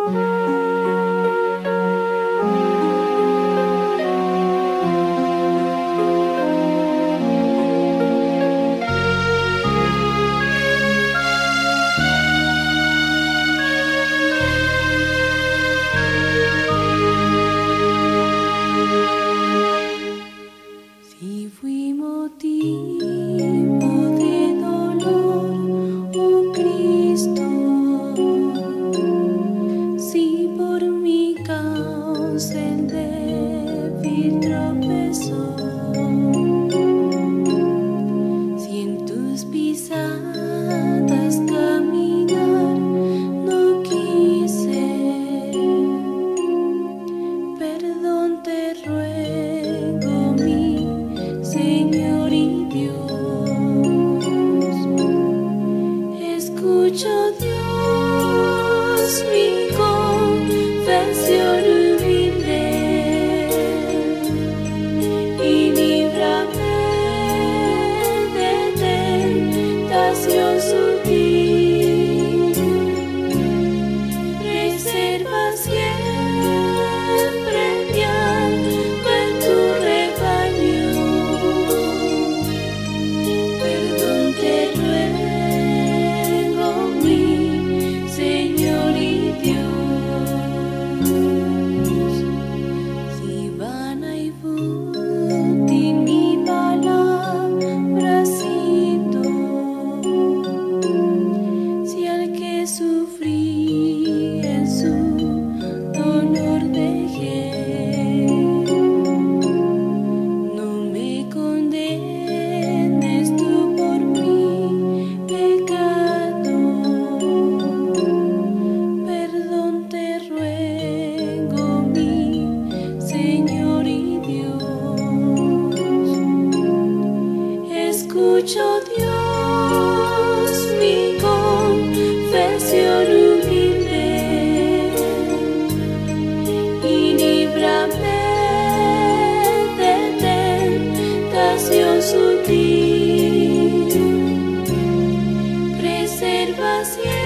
Si fui motivo de dolor, oh Cristo, si por mi causa el débil tropezó, si en tus pisadas caminar no quise, perdón te ruego, mi Señor y Dios. Escucho, Dios, mi confesión humilde y líbrame de tentación sutil. Reserva siempre mi alma en tu rebaño. Perdón te ruego, mi Señor y Dios. Si vana y fútil mi palabracito, si al que sufrí en su dolor dejé, no me condenes tú por mi pecado. Perdón te ruego, mi Señor y Dios. Escucho, Dios, mi confesión humilde y líbrame de tentación sutil. Preserva siempre